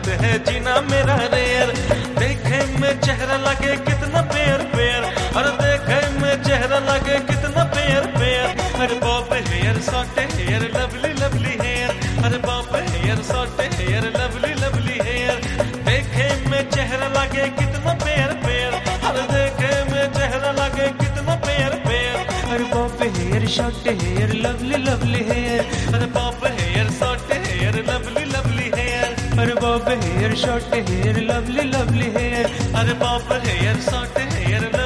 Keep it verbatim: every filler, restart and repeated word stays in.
बात है जीना मेरा रेयर। देखे में चेहरा लगे कितना पेयर पेयर, अरे देखे में चेहरा लगे कितना पेयर पेयर। अरे bob hair short hair lovely lovely hair, अरे bob hair short hair lovely lovely hair. देखे में चेहरा लगे कितना पेयर पेयर, अरे देखे में चेहरा लगे कितना पेयर पेयर। अरे bob hair short hair lovely lovely hair, अरे bob hair short hair lovely lovely hair. अरे bob hair short hair lovely lovely hair, अरे बॉब हेयर सॉर्ट हेयर